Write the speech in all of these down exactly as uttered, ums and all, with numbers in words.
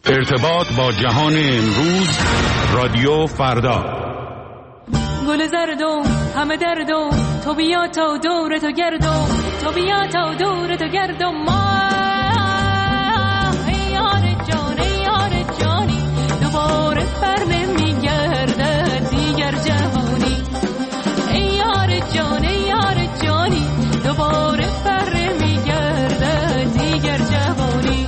ارتباط با جهان امروز، رادیو فردا. گل زردو همه دردو تو بیا تا دور تو گردو، تو بیا تا دور تو گردو ما. ای یار جان ای یار جانی، دوباره بر نمیگرده دیگر جوانی. ای یار جان ای یار جانی، دوباره بر نمیگرده دیگر جوانی.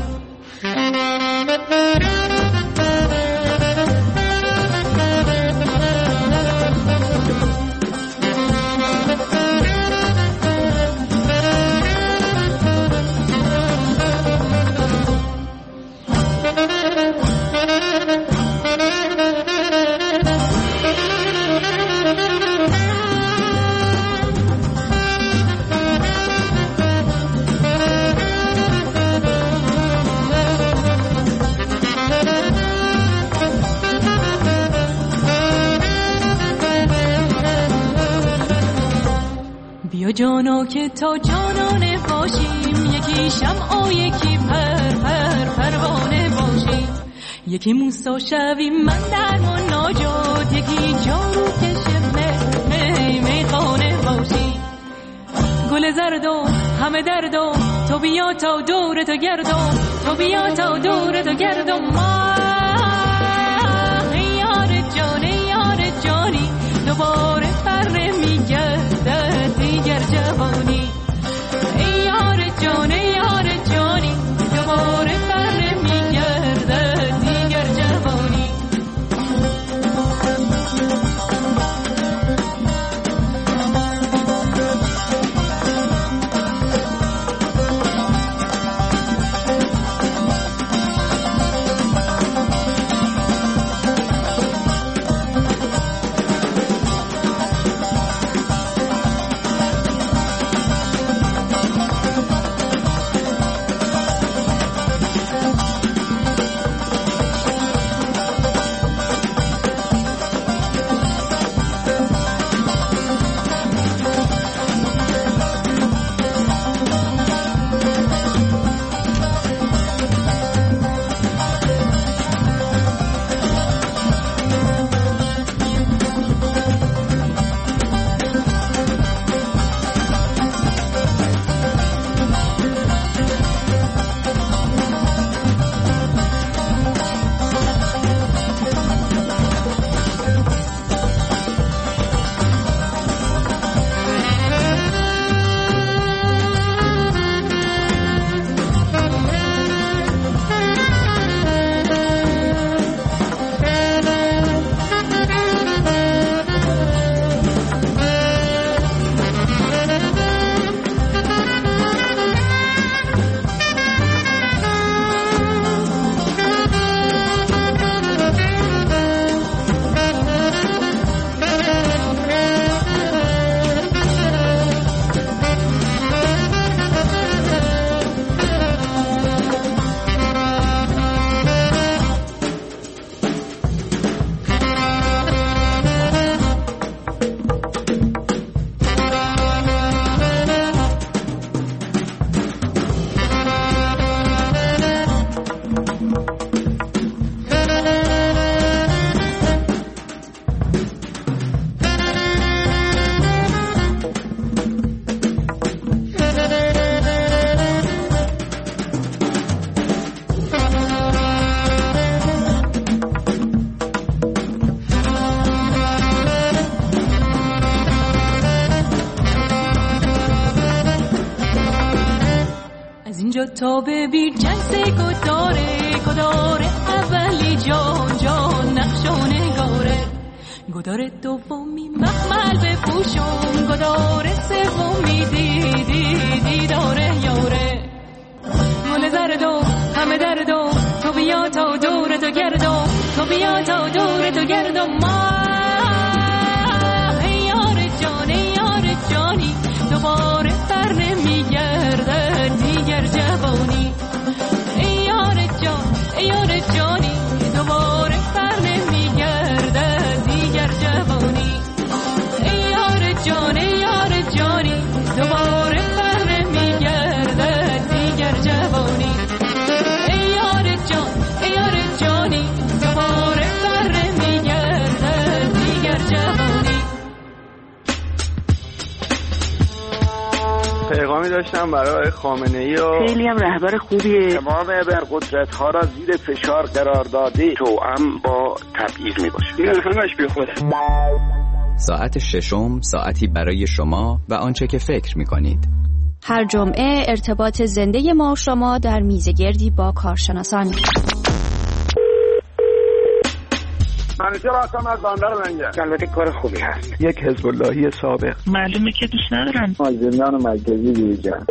بیا جانا که تا جانانه باشیم، یکی شمع و یکی پر پر پروانه باشیم. یکی موسا شویم من در مناجات، یکی جارو کش می می خانه باشیم. گل زردو همه دردو تو بیا تا دور تو گردو، تو بیا تا دور تو گردو ما. ای یار جان ای یار جانی، دوباره بر نمیگرده دیگر جوانی. ای یار جان ای یار جانی، دوباره بر نمیگرده دیگر جوانی. تا ببین جنس گداره گداره اولی جان جان نقش و نگاره، گداره دومی مخمل بپوشم، گداره سومی دیدی دیداره یاره. گل زردو همه دردو تو بیا تا دور تو گردو، تو بیا تا دور تو گردو ما. ای یار جان ای یار جانی، دوباره بر نمیگرده دیگر جوانی. ای یار جان ای یار جانی، دوباره بر نمیگرده دیگر جوانی. ای یار جان ای یار جانی، دوباره بر نمیگرده دیگر جوانی. ای یار جان ای یار داشتم برای خامنه‌ای و خیلی هم رهبر خوبیه. تمام ابرقدرت‌ها را زیر فشار قرار داده، توأم با تبعیض میباشه. این همش بیخوده. ساعت ششم، ساعتی برای شما و آنچه که فکر می‌کنید. هر جمعه ارتباط زنده ما و شما در میزگردی با کارشناسان. منیجر هستم از بندر منجر. البته کار خوبی هست. یک حزب اللهی سابق. معلومه که دوست ندارم. از زندان مرکزی بیرون.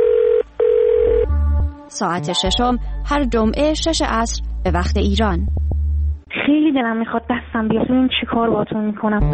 ساعت ششم هر جمعه شش عصر به وقت ایران. خیلی دلم میخواد دستم بیاد ببین چی کار باهاتون میکنم.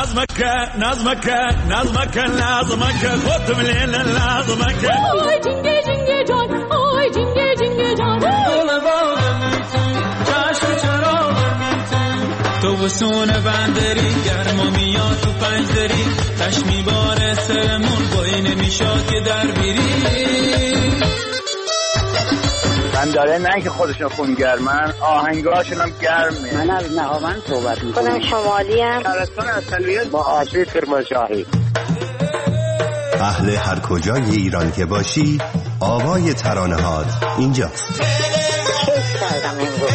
نظمك نظمك نظمك نظمك خود مليل نظمك آی جنگه جنگه جان آی جنگه جنگه جان دل باغم چشم چراغم تو وسون بندری گرما میاد تو پنجدری تش میباره سرمون بایی نمیشاد که در بیری من داره نه که خودشون خونگرمن آهنگاشون هم گرمه. من از نهاوند صحبت میکنم. خودم شمالی ام. شهرستان اصلیه با آبی کرمانشاهی. اهل هر کجای ایران که باشی آوای ترانه‌هات اینجاست. کیف کردم امروز.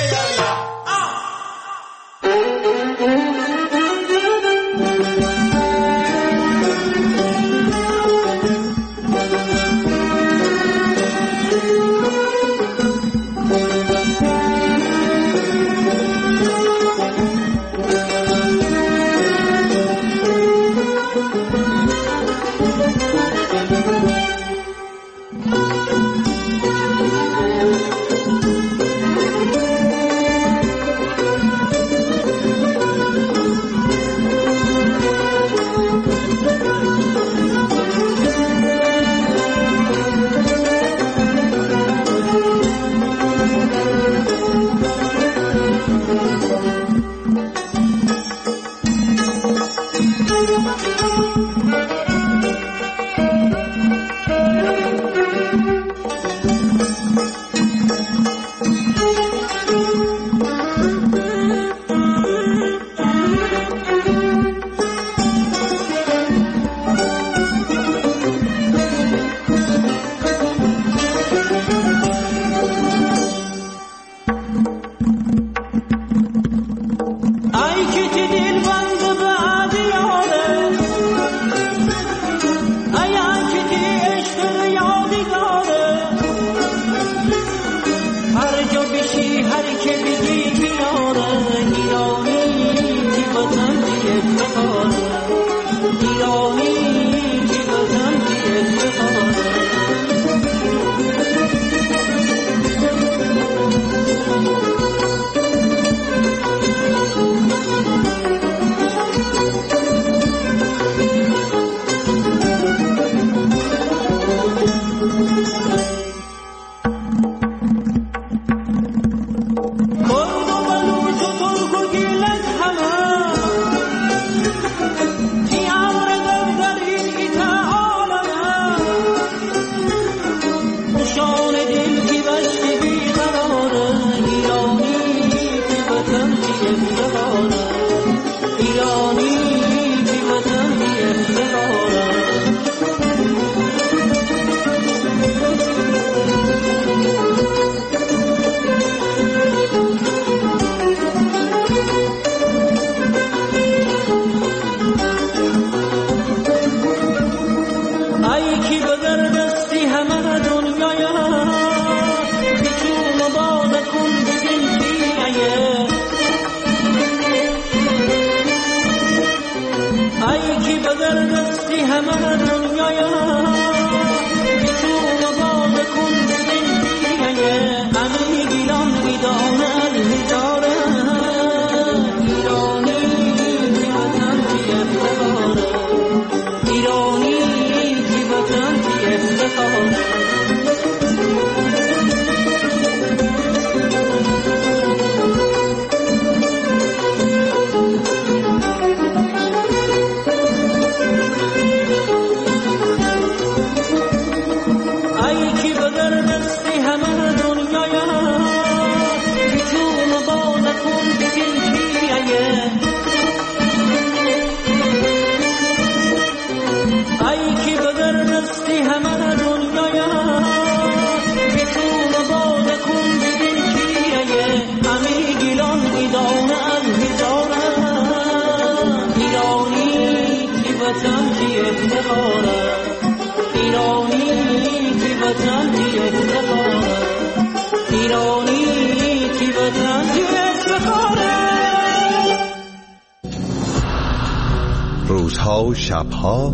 روزها و شبها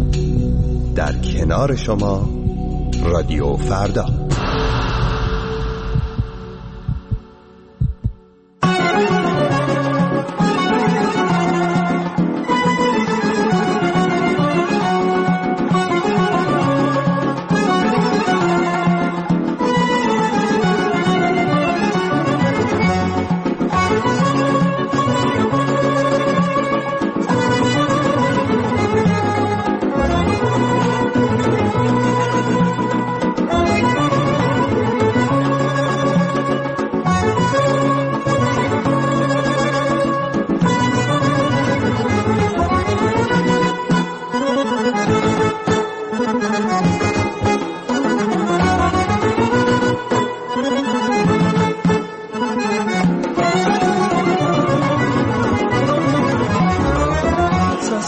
در کنار شما رادیو فردا.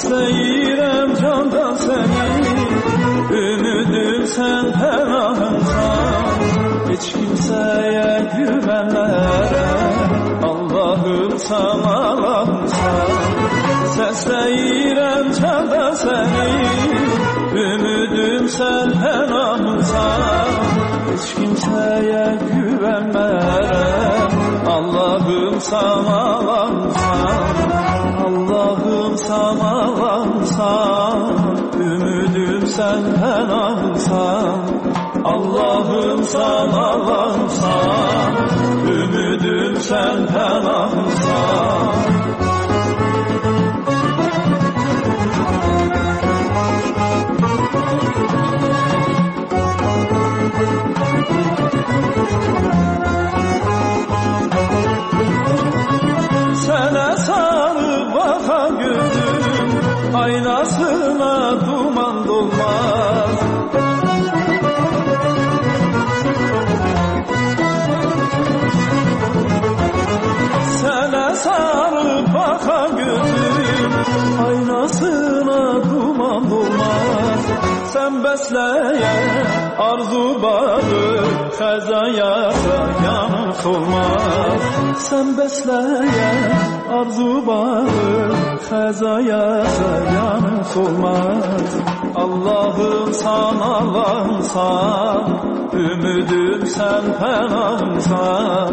Səsləyirəm candan səni, ümidüm sən pənahımsan. Heç kimsəyə güvənmərəm, Allahımsan, Allahımsan. Səsləyirəm candan səni, ümidüm sən pənahımsan. Heç kimsəyə güvənmərəm, Allahımsan, Allahımsan. Allahımsan, Allahımsan. Ümidüm sən pənahımsan. Allahımsan, Allahımsan. Ümidüm sən pənahımsan. Sənə sarı baxa gözüm, aynasına duman dolmaz. Sənə sarı baxa gözüm, aynasına duman dolmaz. Sən bəsləyən arzu bağı, xəzaya yanım solmaz. Sən bəsləyən arzu bağı, xəzaya yanım solmaz. Allahımsan, Allahımsan. Ümidüm sən pənahımsan.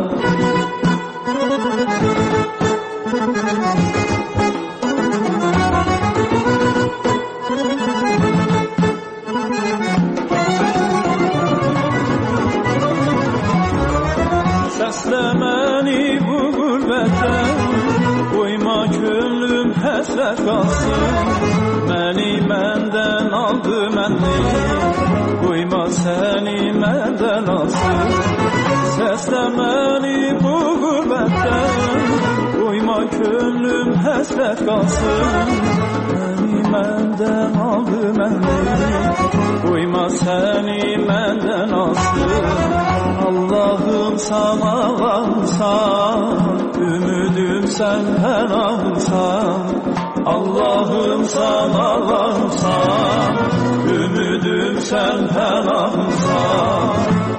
Səslə məni bu qürbətdən, qoyma könlüm həsrət qalsın. Məni məndən aldı mənlik, qoyma səni məndən alsın. Səslə məni bu qürbətdən, qoyma könlüm həsrət qalsın. Məni məndən aldı mənlik, qoyma səni məndən alsın. Allahımsan, Allahımsan. Ümidüm sən pənahımsan. Allahımsan, Allahımsan. Ümidüm sən pənahımsan.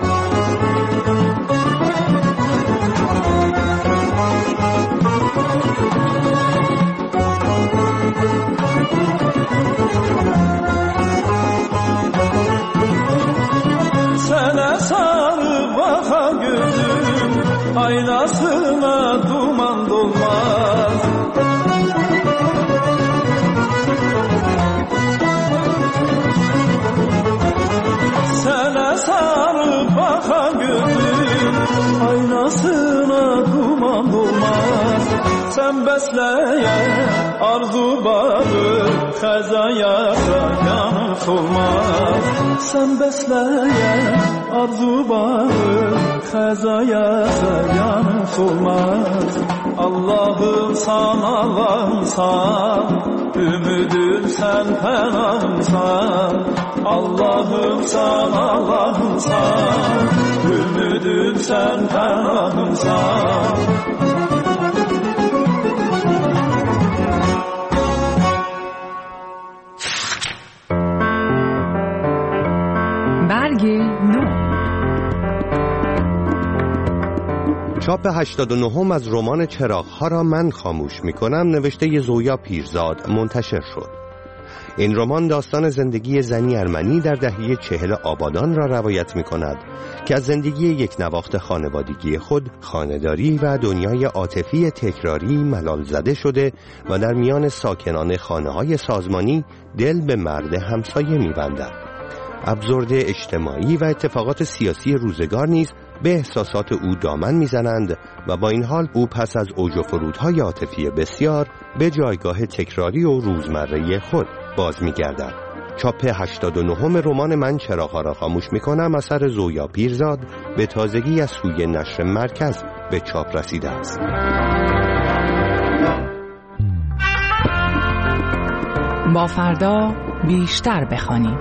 Sənə sarı baxa gözüm, aynasına duman dolmaz. Sənə sarı baxa gözüm, aynasına duman dolmaz. Sən bəsləyən arzu bağı, xəzaya yanım solmaz. Sən bəsləyən arzu bağı, xəzaya yanım solmaz. Allahımsan, Allahımsan. Ümidüm sən pənahımsan. Allahımsan, Allahımsan. Ümidüm sən pənahımsan. برگ نو. چاپ هشتاد و نهم از رمان چراغ‌ها را من خاموش می‌کنم نوشته زویا پیرزاد منتشر شد. این رمان داستان زندگی زنی ارمنی در دهه چهل آبادان را روایت می‌کند که از زندگی یک نواخت خانوادگی خود، خانه‌داری و دنیای عاطفی تکراری ملال زده شده و در میان ساکنان خانه‌های سازمانی دل به مرد همسایه می‌بندد. ابزرده اجتماعی و اتفاقات سیاسی روزگار نیز به احساسات او دامن میزنند و با این حال او پس از اوج و فرودهای عاطفی بسیار به جایگاه تکراری و روزمره خود باز میگردد. چاپ هشتاد و نهم رمان من چراغ‌ها را خاموش میکنم اثر زویا پیرزاد به تازگی از سوی نشر مرکز به چاپ رسیده است. با فردا بیشتر بخوانیم.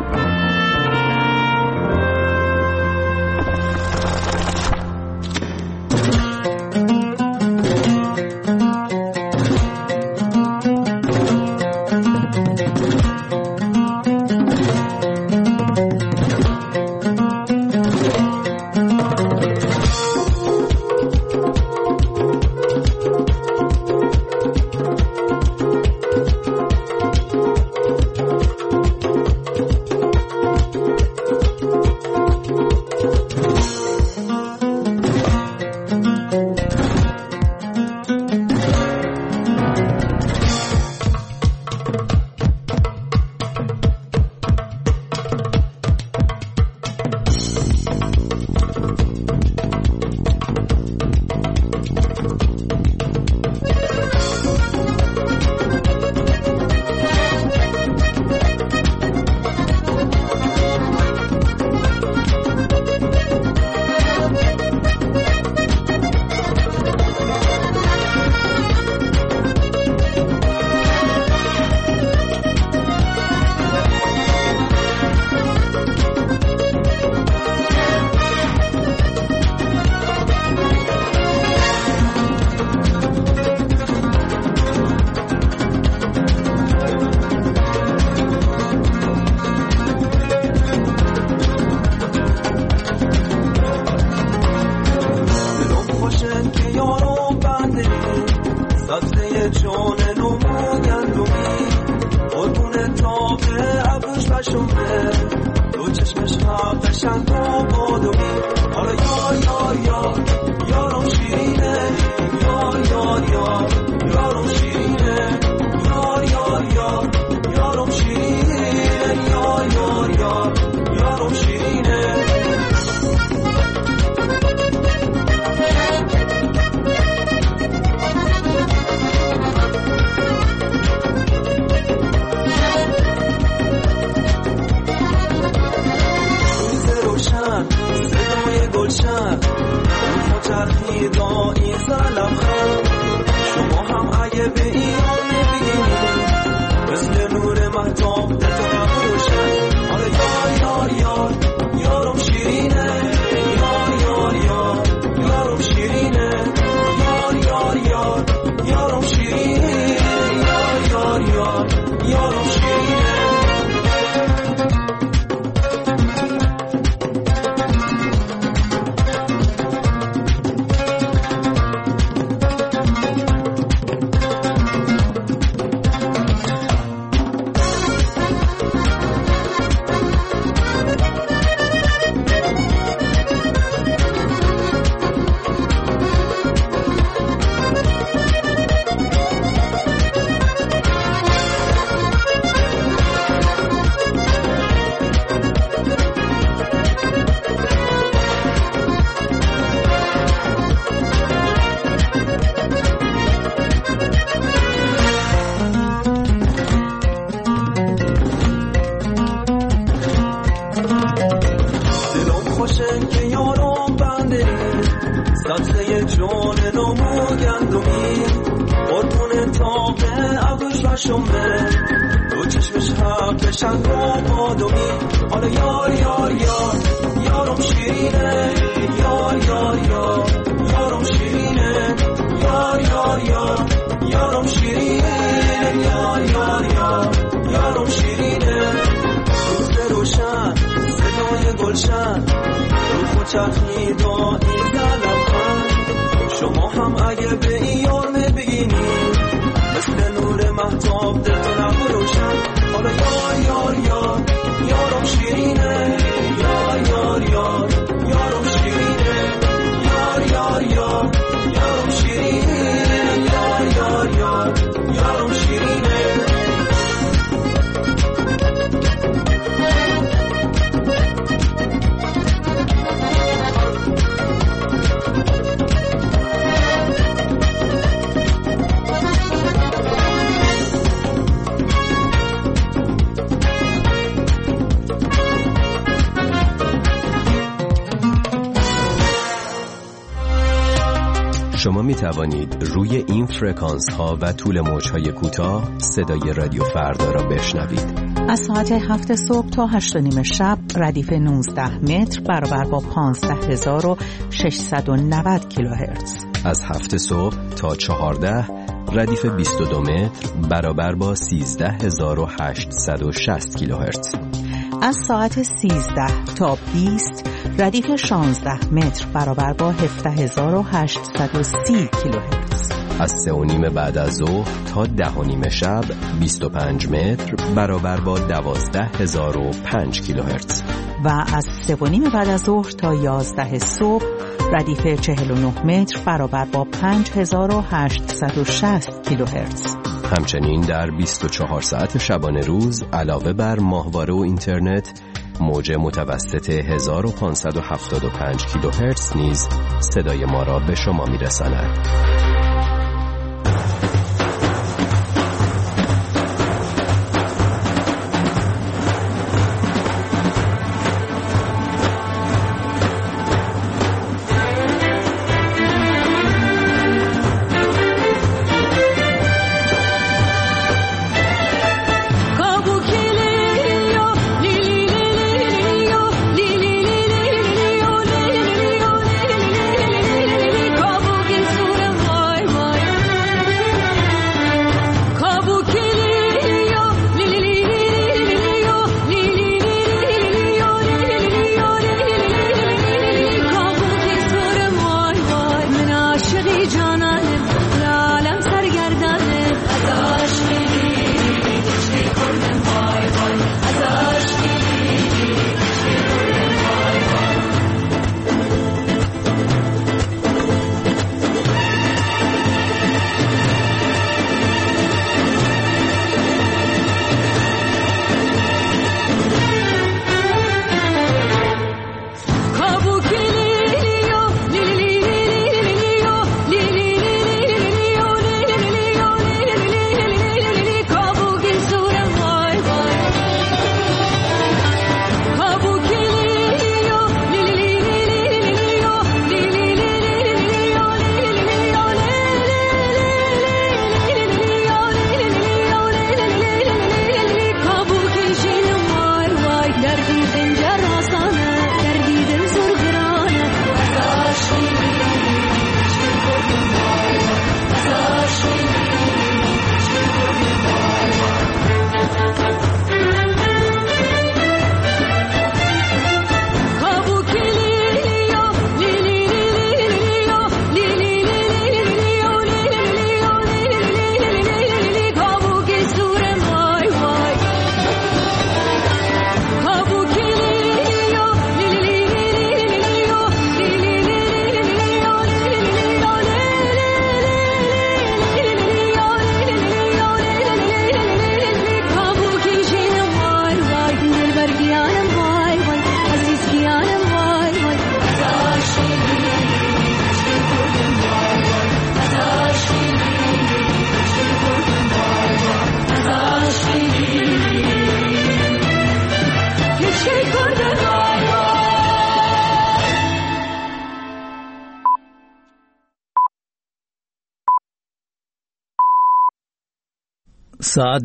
قشنگ و بادومی. حالا یار یار یار یارم شیرینه، یار یار یار یارم شیرینه، یار یار یار یارم شیرینه، یار یار یار یارم شیرینه. صدای گلشن روح چرخید با این زلبخند، شما هم اگه به ایران میبینید مثل نور مهتاب دلتون روشن. حالا یار یار یار یارم شیرینه، یار یار یار یارم شیرینه، یار یار یار یارم شیرینه، یار یار یار یارم شیرینه. شما هم اگه به این یار میبینید مثل نور مهتاب دلتون روشن. حالا یار یار یار یارم شیرینه، یار یار یار یارم شیرینه، یار یار یار یارم شیرینه، یار یار یار یارم شیرینه. شما می توانید روی این فرکانس ها و طول موج های کوتاه صدای رادیو فردا را بشنوید. از ساعت هفت صبح تا هشت و نیم شب ردیف نوزده متر برابر با پانزده هزار و ششصد و نود کیلوهرتز. از هفت صبح تا چهارده ردیف بیست و دو متر برابر با سیزده هزار و هشتصد و شصت کیلوهرتز. از ساعت سیزده تا بیست ردیف شانزده متر برابر با هفده هزار و هشتصد و سی کیلوهرتز. از سه و نیم بعد از ظهر تا ده و نیم شب بیست و پنج متر برابر با دوازده هزار و پنج کیلوهرتز. و از سه و نیم بعد از ظهر تا یازده صبح ردیف چهل و نه متر برابر با پنج هزار و هشتصد و شصت کیلوهرتز. همچنین در بیست و چهار ساعت شبانه روز علاوه بر ماهواره و اینترنت موج متوسط هزار و پانصد و هفتاد و پنج کیلوهرتز نیز صدای ما را به شما می‌رساند. ساعت